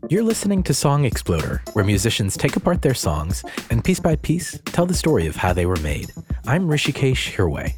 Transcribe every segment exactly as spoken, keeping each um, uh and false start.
You're listening to Song Exploder, where musicians take apart their songs and piece by piece tell the story of how they were made. I'm Rishikesh Hirway.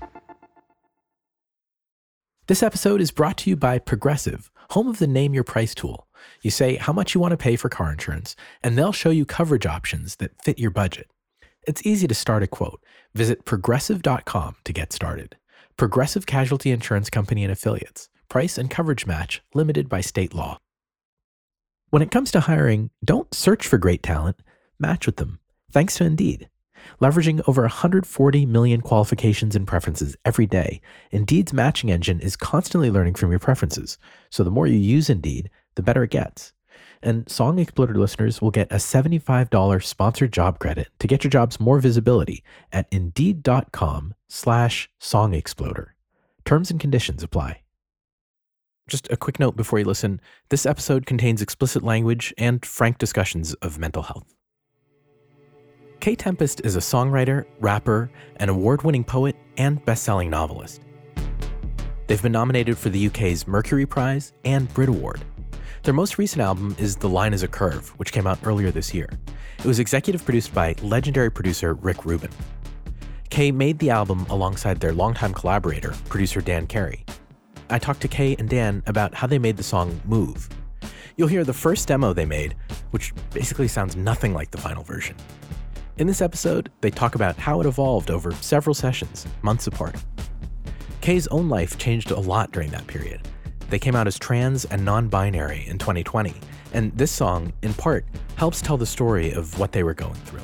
This episode is brought to you by Progressive, home of the Name Your Price tool. You say how much you want to pay for car insurance, and they'll show you coverage options that fit your budget. It's easy to start a quote. Visit progressive dot com to get started. Progressive Casualty Insurance Company and Affiliates. Price and coverage match limited by state law. When it comes to hiring, don't search for great talent, match with them. Thanks to Indeed. Leveraging over one hundred forty million qualifications and preferences every day, Indeed's matching engine is constantly learning from your preferences. So the more you use Indeed, the better it gets. And Song Exploder listeners will get a seventy-five dollars sponsored job credit to get your jobs more visibility at indeed.com slash Song Exploder. Terms and conditions apply. Just a quick note before you listen, this episode contains explicit language and frank discussions of mental health. Kae Tempest is a songwriter, rapper, an award-winning poet, and best-selling novelist. They've been nominated for the U K's Mercury Prize and Brit Award. Their most recent album is The Line is a Curve, which came out earlier this year. It was executive produced by legendary producer Rick Rubin. Kae made the album alongside their longtime collaborator, producer Dan Carey. I talked to Kae and Dan about how they made the song Move. You'll hear the first demo they made, which basically sounds nothing like the final version. In this episode, they talk about how it evolved over several sessions, months apart. Kae's own life changed a lot during that period. They came out as trans and non-binary in twenty twenty, and this song, in part, helps tell the story of what they were going through.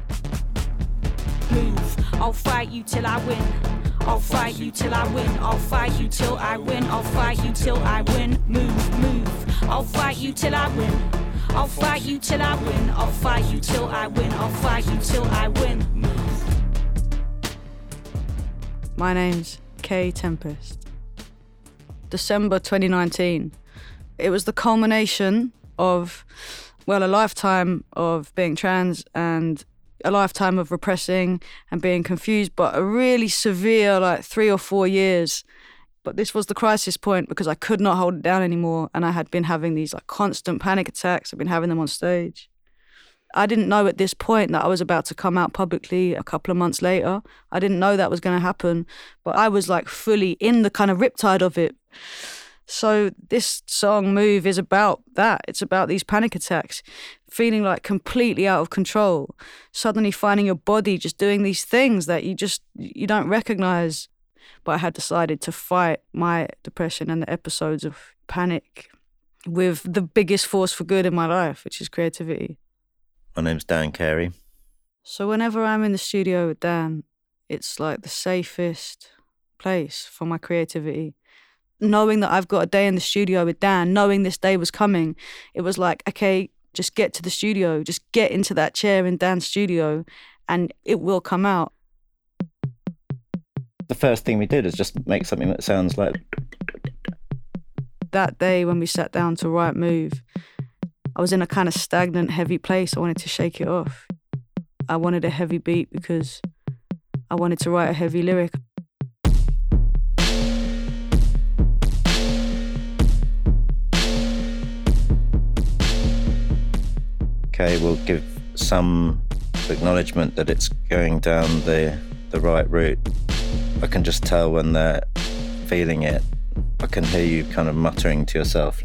Move, I'll fight you till I win. I'll fight you till I win. I'll fight you till I win. I'll fight you till I win. Move, move. I'll fight you till I win. I'll fight you till I win. I'll fight you till I win. I'll fight you till I win. Move. My name's Kae Tempest. December twenty nineteen. It was the culmination of, well, a lifetime of being trans and a lifetime of repressing and being confused, but a really severe, like three or four years. But this was the crisis point because I could not hold it down anymore. And I had been having these like constant panic attacks. I've been having them on stage. I didn't know at this point that I was about to come out publicly a couple of months later. I didn't know that was going to happen, but I was like fully in the kind of riptide of it. So this song Move is about that. It's about these panic attacks, feeling like completely out of control, suddenly finding your body just doing these things that you just, you don't recognize. But I had decided to fight my depression and the episodes of panic with the biggest force for good in my life, which is creativity. My name's Dan Carey. So whenever I'm in the studio with Dan, it's like the safest place for my creativity. Knowing that I've got a day in the studio with Dan, knowing this day was coming, it was like, okay, just get to the studio, just get into that chair in Dan's studio and it will come out. The first thing we did is just make something that sounds like... That day when we sat down to write Move, I was in a kind of stagnant, heavy place. I wanted to shake it off. I wanted a heavy beat because I wanted to write a heavy lyric. Okay, we'll give some acknowledgement that it's going down the the right route. I can just tell when they're feeling it. I can hear you kind of muttering to yourself.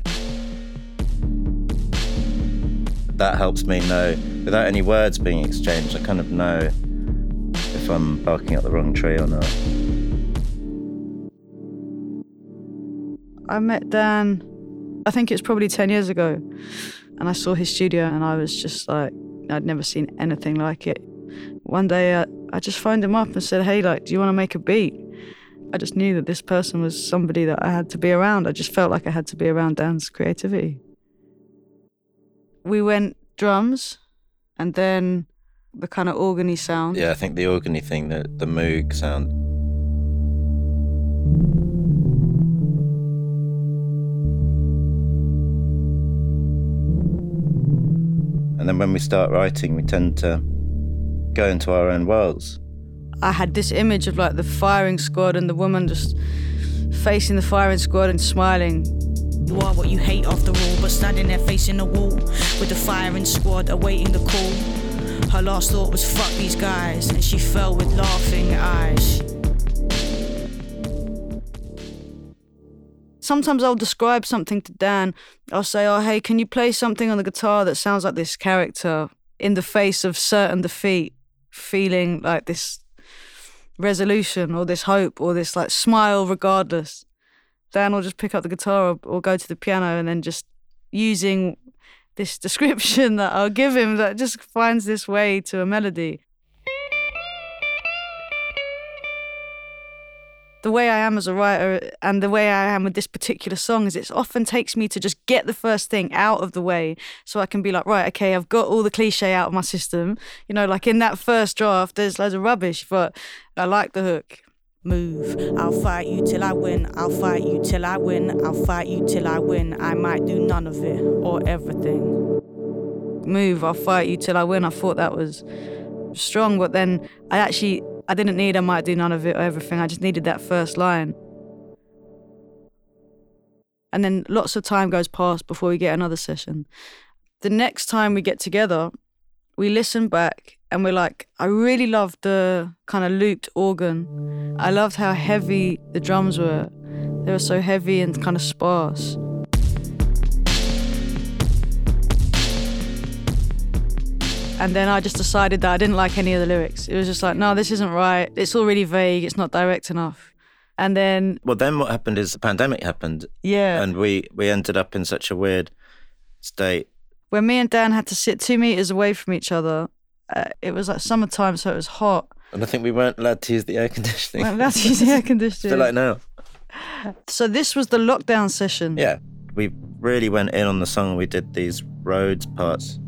That helps me know, without any words being exchanged, I kind of know if I'm barking up the wrong tree or not. I met Dan, I think it was probably ten years ago. And I saw his studio and I was just like, I'd never seen anything like it. One day I, I just phoned him up and said, hey, like, do you want to make a beat? I just knew that this person was somebody that I had to be around. I just felt like I had to be around Dan's creativity. We went drums and then the kind of organy sound. Yeah, I think the organy thing, the, the Moog sound. And then when we start writing, we tend to go into our own worlds. I had this image of like the firing squad and the woman just facing the firing squad and smiling. You are what you hate after all, but standing there facing the wall with the firing squad awaiting the call. Her last thought was fuck these guys, and she fell with laughing eyes. Sometimes I'll describe something to Dan. I'll say, oh, hey, can you play something on the guitar that sounds like this character in the face of certain defeat, feeling like this resolution or this hope or this like smile regardless. Dan will just pick up the guitar or, or go to the piano and then just using this description that I'll give him that just finds this way to a melody. The way I am as a writer and the way I am with this particular song is it often takes me to just get the first thing out of the way so I can be like, right, okay, I've got all the cliche out of my system. You know, like in that first draft, there's loads of rubbish, but I like the hook. Move, I'll fight you till I win, I'll fight you till I win, I'll fight you till I win, I might do none of it or everything. Move, I'll fight you till I win. I thought that was strong, but then I actually... I didn't need I might do none of it or everything. I just needed that first line. And then lots of time goes past before we get another session. The next time we get together, we listen back and we're like, I really loved the kind of looped organ. I loved how heavy the drums were. They were so heavy and kind of sparse. And then I just decided that I didn't like any of the lyrics. It was just like, no, this isn't right. It's all really vague. It's not direct enough. And then... Well, then what happened is the pandemic happened. Yeah. And we, we ended up in such a weird state. When me and Dan had to sit two meters away from each other, uh, it was like summertime, so it was hot. And I think we weren't allowed to use the air conditioning. We weren't allowed to use the air conditioning. Still like now. So this was the lockdown session. Yeah. We really went in on the song. We did these Rhodes parts.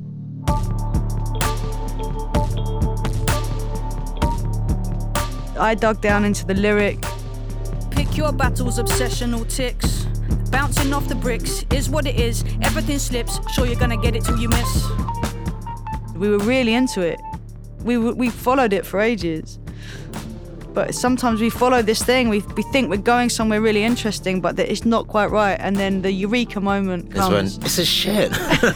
I dug down into the lyric. Pick your battles, obsessional ticks. Bouncing off the bricks is what it is. Everything slips, sure you're gonna get it till you miss. We were really into it. We we followed it for ages. But sometimes we follow this thing, we we think we're going somewhere really interesting, but that it's not quite right. And then the eureka moment comes. It's when, this is shit.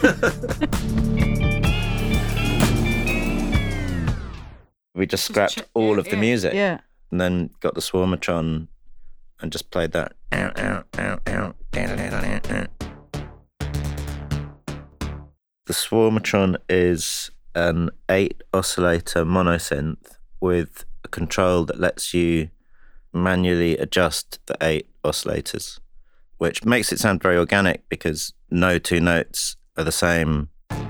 We just scrapped ch- all yeah, of the yeah, music yeah. and then got the Swarmatron and just played that. The Swarmatron is an eight oscillator monosynth with a control that lets you manually adjust the eight oscillators, which makes it sound very organic because no two notes are the same.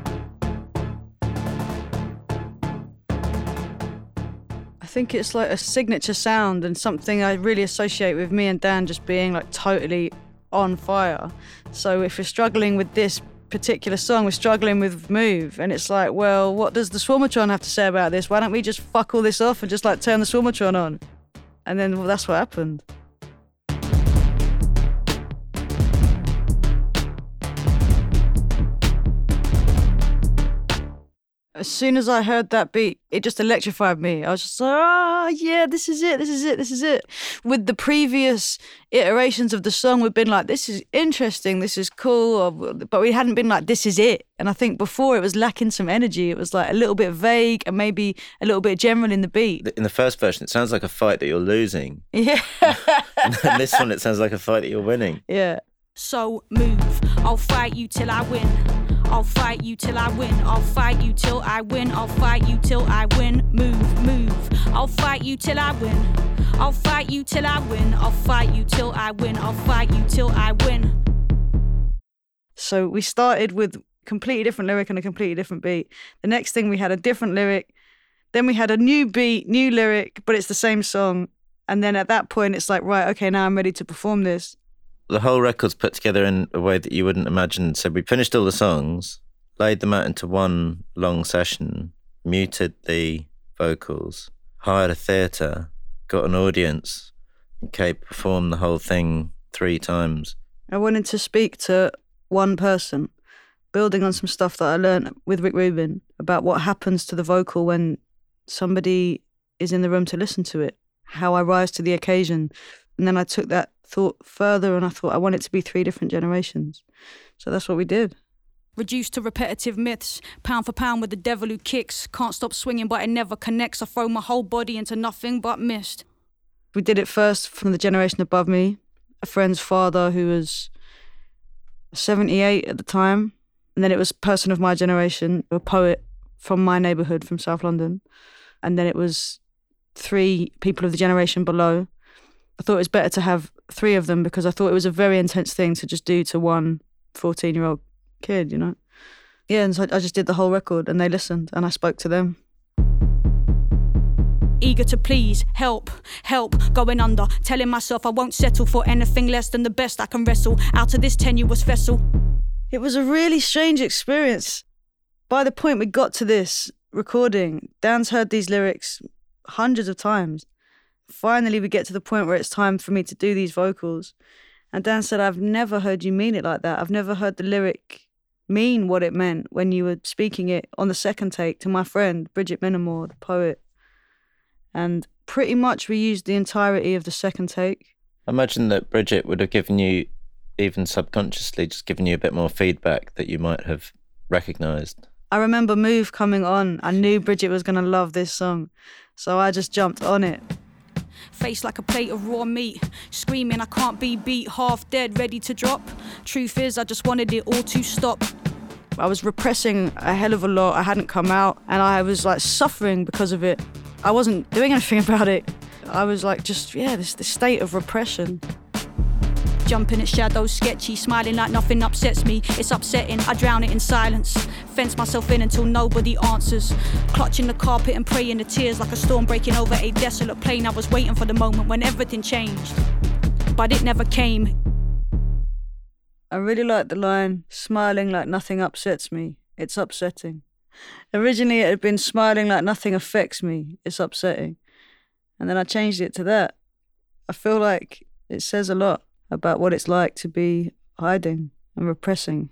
I think it's like a signature sound and something I really associate with me and Dan just being like totally on fire. So if we're struggling with this particular song, we're struggling with Move, and it's like, well, what does the Swarmatron have to say about this? Why don't we just fuck all this off and just like turn the Swarmatron on? And then well, that's what happened. As soon as I heard that beat, it just electrified me. I was just like, ah, oh, yeah, this is it, this is it, this is it. With the previous iterations of the song, we've been like, this is interesting, this is cool, or, but we hadn't been like, this is it. And I think before it was lacking some energy. It was like a little bit vague and maybe a little bit general in the beat. In the first version, it sounds like a fight that you're losing. Yeah. And then this one, it sounds like a fight that you're winning. Yeah. So move, I'll fight you till I win. I'll fight you till I win. I'll fight you till I win. I'll fight you till I win. Move, move. I'll fight you till I win. I'll fight you till I win. I'll fight you till I win. I'll fight you till I win. So we started with completely different lyric and a completely different beat. The next thing we had a different lyric. Then we had a new beat, new lyric, but it's the same song. And then at that point, it's like, right, okay, now I'm ready to perform this. The whole record's put together in a way that you wouldn't imagine. So we finished all the songs, laid them out into one long session, muted the vocals, hired a theatre, got an audience, and Kate performed the whole thing three times. I wanted to speak to one person, building on some stuff that I learned with Rick Rubin about what happens to the vocal when somebody is in the room to listen to it, how I rise to the occasion. And then I took that thought further and I thought I want it to be three different generations. So that's what we did. Reduced to repetitive myths, pound for pound with the devil who kicks. Can't stop swinging but it never connects. I throw my whole body into nothing but mist. We did it first from the generation above me, a friend's father who was seventy-eight at the time. And then it was a person of my generation, a poet from my neighbourhood from South London. And then it was three people of the generation below. I thought it was better to have three of them because I thought it was a very intense thing to just do to one fourteen-year-old kid, you know? Yeah, and so I just did the whole record and they listened and I spoke to them. Eager to please, help, help, going under. Telling myself I won't settle for anything less than the best I can wrestle out of this tenuous vessel. It was a really strange experience. By the point we got to this recording, Dan's heard these lyrics hundreds of times. Finally, we get to the point where it's time for me to do these vocals. And Dan said, I've never heard you mean it like that. I've never heard the lyric mean what it meant when you were speaking it on the second take to my friend, Bridget Minamore, the poet. And pretty much we used the entirety of the second take. I imagine that Bridget would have given you, even subconsciously, just given you a bit more feedback that you might have recognised. I remember Move coming on. I knew Bridget was going to love this song. So I just jumped on it. Face like a plate of raw meat, screaming I can't be beat, half dead, ready to drop. Truth is, I just wanted it all to stop. I was repressing a hell of a lot. I hadn't come out and I was like suffering because of it. I wasn't doing anything about it. I was like just, yeah, this, this state of repression. Jumping at shadows, sketchy, smiling like nothing upsets me. It's upsetting, I drown it in silence. Fence myself in until nobody answers. Clutching the carpet and praying the tears like a storm breaking over a desolate plain. I was waiting for the moment when everything changed, but it never came. I really like the line, smiling like nothing upsets me. It's upsetting. Originally it had been smiling like nothing affects me. It's upsetting. And then I changed it to that. I feel like it says a lot about what it's like to be hiding and repressing.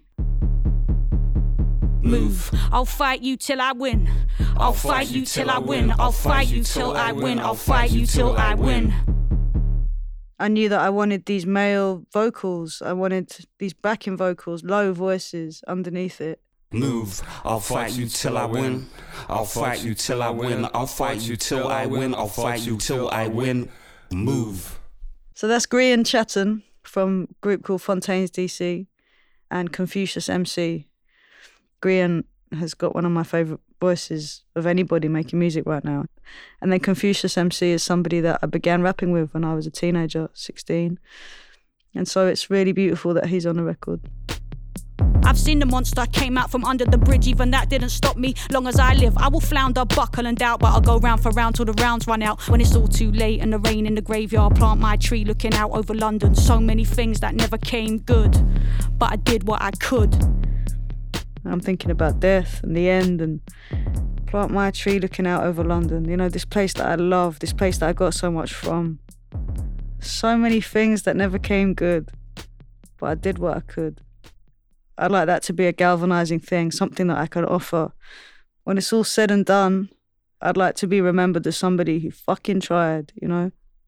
Move, I'll fight you till I win. I'll fight you till I win. I'll fight you till I win. I'll fight you till I win. I knew that I wanted these male vocals. I wanted these backing vocals, low voices underneath it. Move, I'll fight you till I win. I'll fight you till I win. I'll fight you till I win. I'll fight you till I win. Move. So that's Grian Chatton from a group called Fontaines D C and Confucius M C. Grian has got one of my favourite voices of anybody making music right now. And then Confucius M C is somebody that I began rapping with when I was a teenager, sixteen. And so it's really beautiful that he's on the record. I've seen the monster, came out from under the bridge, even that didn't stop me. Long as I live, I will flounder, buckle and doubt, but I'll go round for round till the rounds run out. When it's all too late and the rain in the graveyard, plant my tree looking out over London. So many things that never came good, but I did what I could. I'm thinking about death and the end and plant my tree looking out over London. You know, this place that I love, this place that I got so much from. So many things that never came good, but I did what I could. I'd like that to be a galvanizing thing, something that I could offer. When it's all said and done, I'd like to be remembered as somebody who fucking tried, you know?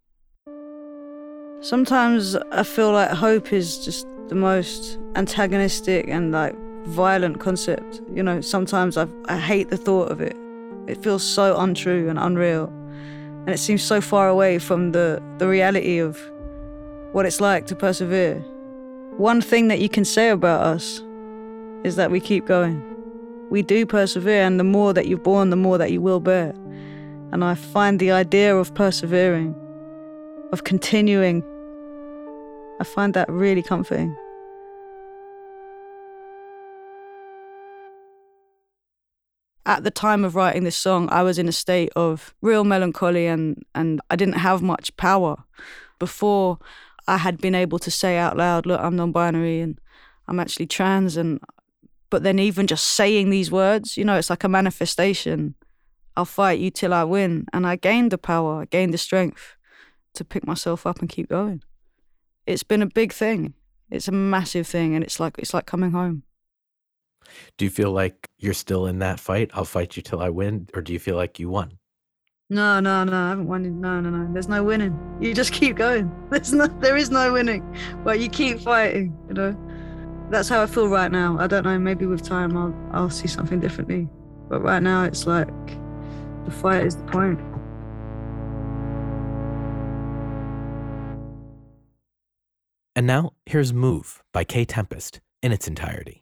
Sometimes I feel like hope is just the most antagonistic and like violent concept. You know, sometimes I I hate the thought of it. It feels so untrue and unreal. And it seems so far away from the, the reality of what it's like to persevere. One thing that you can say about us is that we keep going. We do persevere, and the more that you're born, the more that you will bear. And I find the idea of persevering, of continuing, I find that really comforting. At the time of writing this song, I was in a state of real melancholy and, and I didn't have much power. Before I had been able to say out loud, look, I'm non-binary and I'm actually trans. And but then even just saying these words, you know, it's like a manifestation. I'll fight you till I win. And I gained the power, I gained the strength to pick myself up and keep going. It's been a big thing. It's a massive thing. And it's like it's like coming home. Do you feel like you're still in that fight? I'll fight you till I win. Or do you feel like you won? No, no, no, I haven't won. No, no, no. There's no winning. You just keep going. There's no, there is no winning. But you keep fighting, you know? That's how I feel right now. I don't know, maybe with time I'll, I'll see something differently. But right now it's like, the fight is the point. And now, here's Move by K Tempest in its entirety.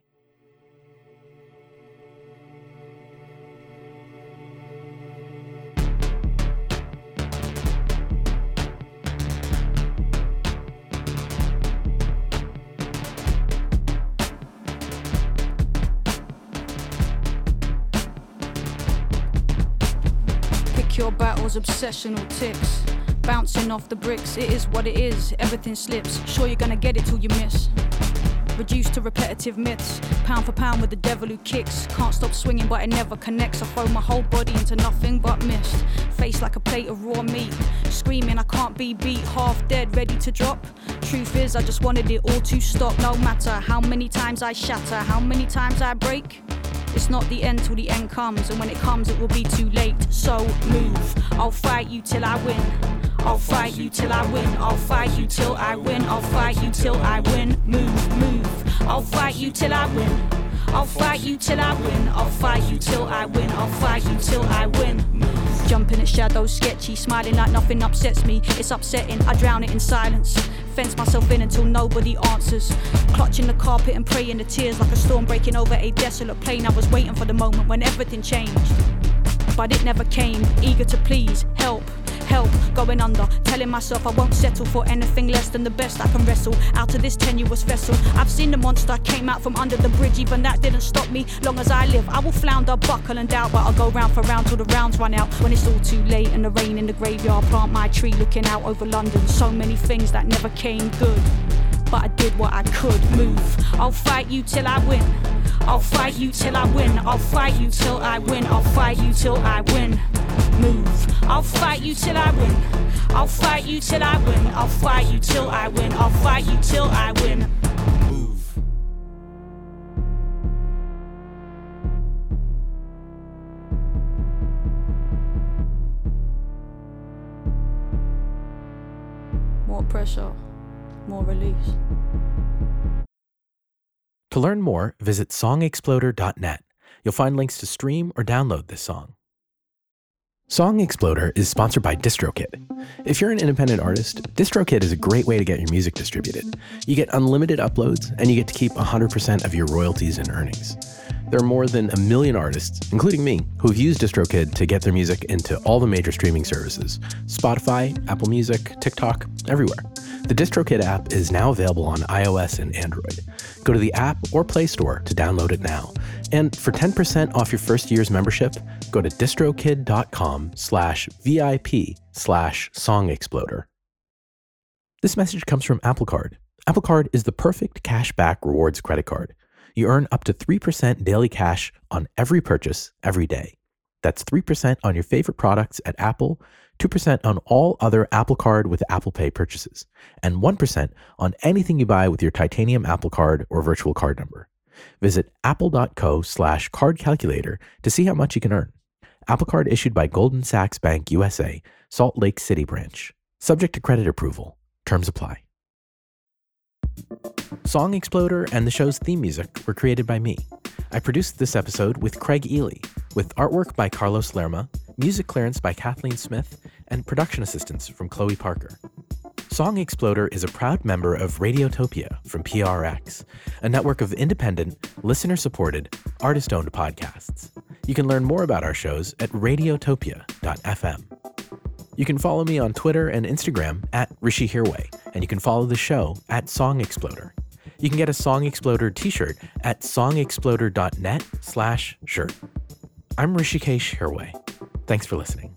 Pick your battles, obsessional ticks. Bouncing off the bricks, it is what it is, everything slips. Sure you're gonna get it till you miss. Reduced to repetitive myths, pound for pound with the devil who kicks. Can't stop swinging but it never connects. I throw my whole body into nothing but mist. Face like a plate of raw meat, screaming I can't be beat. Half dead, ready to drop. Truth is I just wanted it all to stop. No matter how many times I shatter, how many times I break. It's not the end till the end comes, and when it comes it will be too late. So move, I'll fight you till I win. I'll fight you till I win. I'll fight you till I win. I'll fight you till I win. Move, move. I'll fight you till I win. I'll fight you till I win. I'll fight you till I win. I'll fight you till I win. Move. Jumping at shadows, sketchy, smiling like nothing upsets me. It's upsetting, I drown it in silence. Fence myself in until nobody answers. Clutching the carpet and praying the tears like a storm breaking over a desolate plain. I was waiting for the moment when everything changed, but it never came. Eager to please, help, help, going under. Telling myself I won't settle for anything less than the best I can wrestle out of this tenuous vessel. I've seen the monster came out from under the bridge. Even that didn't stop me. Long as I live I will flounder, buckle and doubt, but I'll go round for round till the rounds run out. When it's all too late and the rain in the graveyard, plant my tree looking out over London. So many things that never came good, but I did what I could. Move, I'll fight you till I win. I'll fight you till I win. I'll fight you till I win. I'll fight you till I win. Move, I'll fight you till I win. I'll fight you till I win. I'll fight you till I win. I'll fight you till I win. Move. More pressure, more release. To learn more, visit song exploder dot net. You'll find links to stream or download this song. Song Exploder is sponsored by DistroKid. If you're an independent artist, DistroKid is a great way to get your music distributed. You get unlimited uploads, and you get to keep one hundred percent of your royalties and earnings. There are more than a million artists, including me, who have used DistroKid to get their music into all the major streaming services: Spotify, Apple Music, TikTok, everywhere. The DistroKid app is now available on iOS and Android. Go to the app or Play Store to download it now. And for ten percent off your first year's membership, go to distrokid.com slash VIP slash Song Exploder. This message comes from Apple Card. Apple Card is the perfect cashback rewards credit card. You earn up to three percent daily cash on every purchase every day. That's three percent on your favorite products at Apple, two percent on all other Apple Card with Apple Pay purchases, and one percent on anything you buy with your titanium Apple Card or virtual card number. Visit apple.co slash card calculator to see how much you can earn. Apple Card issued by Goldman Sachs Bank U S A, Salt Lake City branch. Subject to credit approval. Terms apply. Song Exploder and the show's theme music were created by me. I produced this episode with Craig Ely, with artwork by Carlos Lerma, music clearance by Kathleen Smith, and production assistance from Chloe Parker. Song Exploder is a proud member of Radiotopia from P R X, a network of independent, listener-supported, artist-owned podcasts. You can learn more about our shows at radiotopia dot f m. You can follow me on Twitter and Instagram at Rishi Hirway, and you can follow the show at Song Exploder. You can get a Song Exploder t-shirt at songexploder.net slash shirt. I'm Rishikesh Hirway. Thanks for listening.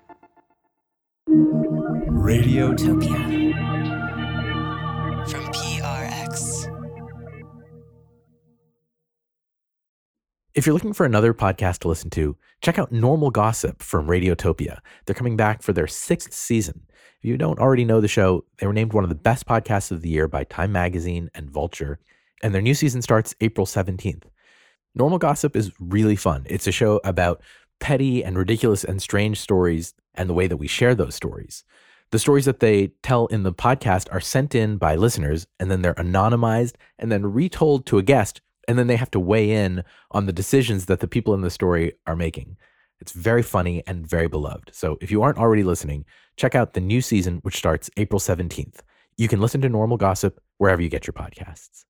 Radiotopia. From P R X. If you're looking for another podcast to listen to, check out Normal Gossip from Radiotopia. They're coming back for their sixth season. If you don't already know the show, they were named one of the best podcasts of the year by Time Magazine and Vulture, and their new season starts April seventeenth. Normal Gossip is really fun. It's a show about petty and ridiculous and strange stories and the way that we share those stories. The stories that they tell in the podcast are sent in by listeners, and then they're anonymized and then retold to a guest, and then they have to weigh in on the decisions that the people in the story are making. It's very funny and very beloved. So if you aren't already listening, check out the new season, which starts April seventeenth. You can listen to Normal Gossip wherever you get your podcasts.